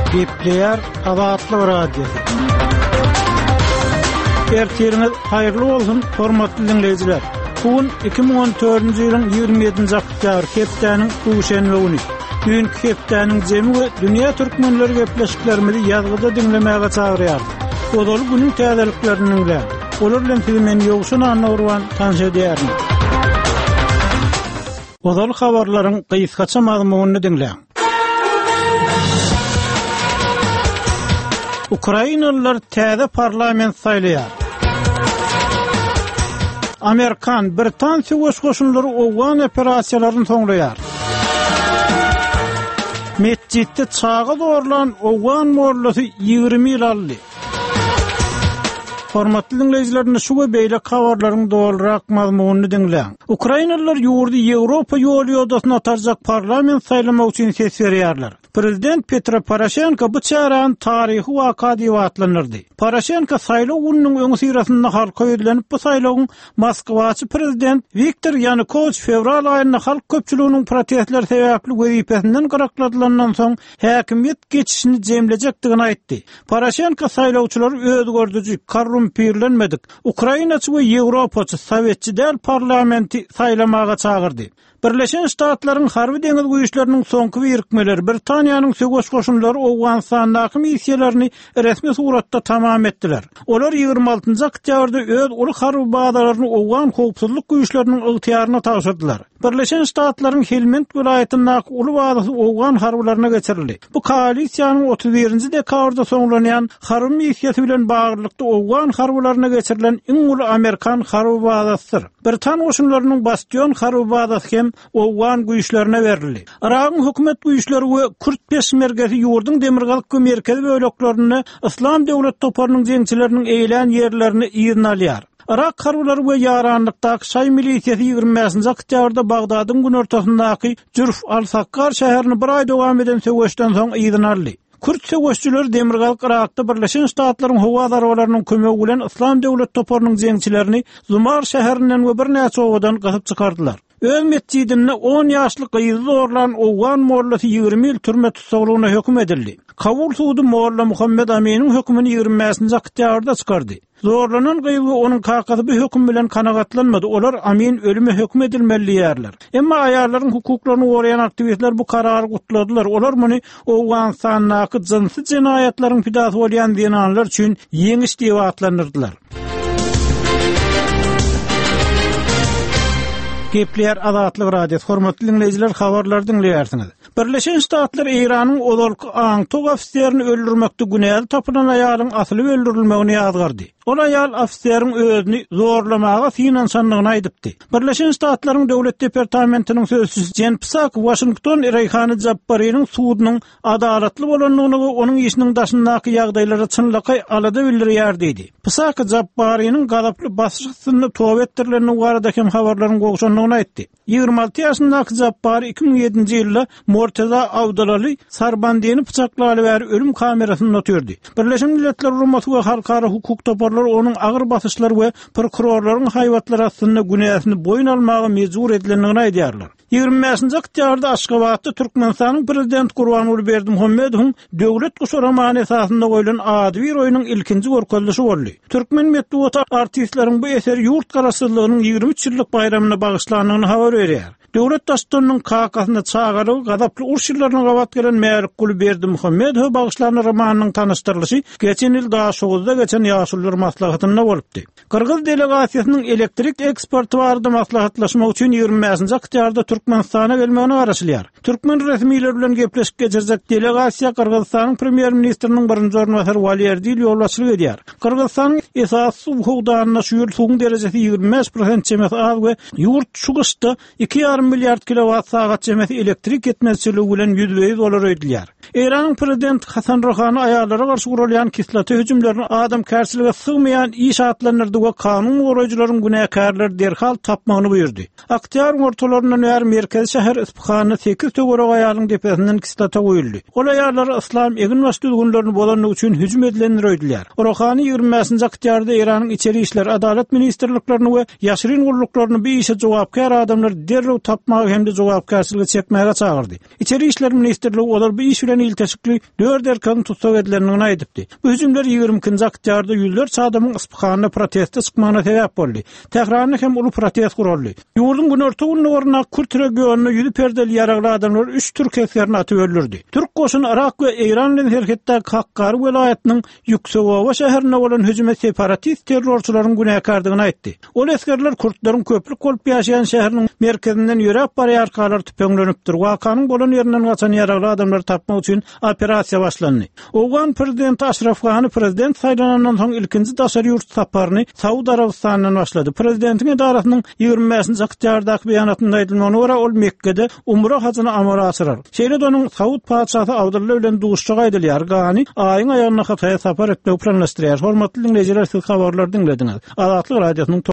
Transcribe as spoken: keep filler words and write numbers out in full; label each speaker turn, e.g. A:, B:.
A: Gepleyer Azatlyk Radiosu. Ertiriniz hayırlı bolsun, hormatly dinleyijiler. Bugün iki bin on dördünji ýylyň ýygrimi ýedinji oktýabr hepdeniň duşanby güni. Bugün hepdeniň jemi we dünýä türkmenleri gepleşiklerimizi ýazgyda dinlemäge çagyrýar. Odaly günüň täzeliklerini bilen. Olar bilen filmen ýogşuna anawrwan tanşa edýärin. Odaly habarlaryň gysgaça mazmunyny dinleýän. Ukrainalılar täze parlament saýlaýar. Amerikan, Britansiýa goşgoşunlary owgan operasiýalaryny soňlaýar. Mesjidde çağa doğrulan owgan morlasy ýygrimi ýyl aldy. Hormatly dinleyijiler, şu we beýle habarlaryň dogrurak mazmunyny dinleýän. Ukrainalılar ýurdy Ýewropa ýoly ýoldasyna atarjak parlament saýlamak üçin ses berýärler. Prezident Petro Poroshenko bu çaran tarihi waka diýip atlanyrdy. Poroshenko saýlaw gününiň öňü sirasynda halka öýdilenip bu saýlawyň Moskwaçy prezident Viktor Yanukovych fevral aýynda halk köpçüliginiň protestler sebäpli wezipesinden garakladylandan soň häkimiýet geçişini jemlejekdigini aýtdy. Poroshenko saýlawçylar özgördüji, korrumpirlenmedik, Ukrainaçy we Ýewropaçy, Sowetçi däl parlamenti saýlamaga çagyrdy. Birleşen Ştatlaryň harby deňiz güýçleriniň soňky birikmeleri Britaniýanyň söwüş goşunlary Owganistandaky missiýalaryny resmi suratda tamam etdiler. Olar ýygrimi altynjy oktýabrda öz uly harby bazalaryny Owgan howpsuzlyk güýçleriniň ygtyýaryna tapşyrdylar. Birleşen Ştatlaryň Helmand vilayatyndaky uly bazasy Owgan harbularyna geçirildi. Bu koalisiýanyň otuz birinji dekabrda soňlanýan harby missiýasy bilen baglykda Owgan harbularyna geçirilen iň uly Amerikan harby bazasydyr. Britan goşunlarynyň bastion harby bazasy hem Owgan güýçlerine berildi. Iraqyň hökümet güýçleri we Kürt peşmergesi ýurdun demirgalyk merkezi böleklerini İslam döwlet toparynyň jeňçileriniň eýlen ýerlerini ýygyna alýar. Irak harbulary we ýaranlykdaky şay milisiýasy ýygrimi beşinji oktýabrda Bagdadyň gün ortasyndaky Jurf al-Sakkar şäherini bir aý dowam eden söwüşden soň ýygyna aldy. Kürt söwüşçüler demirgalyk Irakda Birleşen Ştatlaryň howa darwalarynyň kömegi bilen İslam döwlet toparynyň jeňçilerini Zumar şäherinden we bir näçe owadan gasyp çykardylar. Öz mescidinde on ýaşly gyýyzy zorlan Owgan morlasy ýygrimi ýyl türme tutsaglygyna hökm edildi. Kabul sudy Molla Muhammed Aminiň hökmüni ýygrimi beşinji oktýabrda çykardy. Zorlanan gyýyzy onuň kakasy bir hökm bilen kanagatlanmady. Olar Amin ölüme hökm edilmeli ýerler. Emma aýarlaryň hukuklaryny goraýan aktivistler bu karary gutladylar. Olar muny Owganistandaky jinsy jinayetlaryň pidasy bolýan dinanlar üçin ýeňiş diýip atlanyrdylar. Gepleyer Azatlyk Radiosu. Hormatly dinleyijiler, habarlar dinleýärsiňiz. Birleşen Ştatlar Iranyň odalyk Aňtok ofisiýerini öldürmekde günäde tapylan aýalyň asly öldürilmegini ýazgardy. Ol aýal ofisiýeriň özüni zorlamaga finansanlygyny aýdypdy. Birleşen Ştatlaryň döwlet departamentiniň sözçüsü Jen Psaki Washington Rayhany Jabbarinyň suudynyň adalatly bolanlygyny we onuň işiniň daşyndaky ýagdaýlara çynlyky alada bildirýär diýdi. Psaki Jabbarinyň gadaply basyşyny towap etdirilenini baradaky habarlaryň gowşanlygyny aýtdy. ýygrimi alty ýaşyndaky Jabbari iki bin ýedinji ýylda Mortaza Awdalaly Sarbandiýany pyçaklaly we ölüm kamerasyny otyrdy. Birleşen Milletler Guramaty we halkara hukuk toparlary onuň agyr basyşlary we prokurorlaryň haýwatlar astyna günäsini boyun almagy mejbur edilendigini aýdýarlar. ýygrimi beşinji oktýabrda Aşgabatda Türkmenistanyň prezident Gurbanuly Berdimuhammedowyň döwlet guşuramany esasynda goýulan adwy roýunyň ilkinji görkezlişi boldy. Türkmen medeniýet artistleriň bu eseri ýurt garaşsyzlygynyň ýygrimi üç ýyllyk bayramyna bagışlandygyny habar berýär. Döwlet daştynyň kakasyna çağırıp gadaply urşylaryna gabat gelen Mälik Guly Berdimuhammedow bagışlanan romanynyň tanışdyrlyşy geçen ýyl daşygda geçen ýaşullar maslahatyna bolupdy. Kırgız delegasiýasynyň elektrik eksporty barada maslahatlaşmak üçin ýygrimi beşinji oktýabrda Türkmenistana gelmegini garaşylýar. Türkmen resmiýetleri bilen gepleşip geçirjek delegasiýa Kırgızstanyň premier ministriniň birinji ornwasary Walierdi ýolbaşçylyk edýär. Kırgızstanyň esasy hukukdaryna şu ýyl suwun derejesi ýygrimi beş prosent çemet az we ýurt şugyşda iki ýarym milliard kilowat sagat çemeti elektrik yetmezçiligi bilen yüz foiz dolar ödülýär. Iranyň prezident Hasan Rouhany aýallara garşy gurulýan kislata hüjümlerini adam kärsiliге sygmaýan iş atlanyrdy we kanun goraýjylaryň günäkärleri derhal tapmagyny buyurdy. Oktýabr ortalaryndan bäri merkezi şäher Isfahanyna sekiz töwerek aýalyň depesinden kislata goýuldy. Ol aýallar islam egin başdygynyň bolanlygy üçin hüjüm edilenler öýdüler. Rouhany ýygrimi beşinji oktýabrda Iranyň içeri işler adalet ministrliklerini we ýaşyryň guruluklaryny bir işe jogapkär adamlar derrew tapmagy hemde jogapkarçylygy çekmäge çagyrdy. İçeri işler ministrligi olar bu iş bilen ilteşikli dört erkany tutsak edilenini aýdypdy. Bu hüjümler ýygrimiňinji oktýabrda ýüzlerçe adamyň ispahanna proteste çykmagyna sebäp boldy. Tehrarny hem uly protest guruldy. Ýurdun günorta günlerine Kürt regionuna ýüzi perdeli ýaragly adamlar üç türk eskerini atyp öldürdi. Türk goşuny Irak we Eýran bilen hereketde Hakkari welaýatynyň Ýüksegowa şäherine bolan hüjüme separatist terrorçylaryň günäkardygyny aýtdy. Ol eskerler Kurtlaryň köplük bolup ýaşaýan şäheriniň merkezinden ýörep barýar arkalar tüpeňlenipdir. Wakanyň bolan ýerinden gaçan ýaragly adamlar tapmak üçin operasiýa başlandy. Owgan prezident Aşraf Gany prezident saýlanandan soň ilkinji daşary ýurt saparyny Saudi Arabistanyna başlady. Prezidentiň edarasynyň ýygrimi beşinji oktýabrdaky beýanatynda aýdylmagyna görä ol Mekkede umra hazyny amala asyrar. Şeýle donyň Saud paçasy Abdullah bilen duguşçy aýdylýar. Gany aýyň aýagyna Hataýa sapar etmek planlaşdyrýar. Hormatly dinleýijiler, siz habarlar dinlediňiz. Azatlyk radiosynyň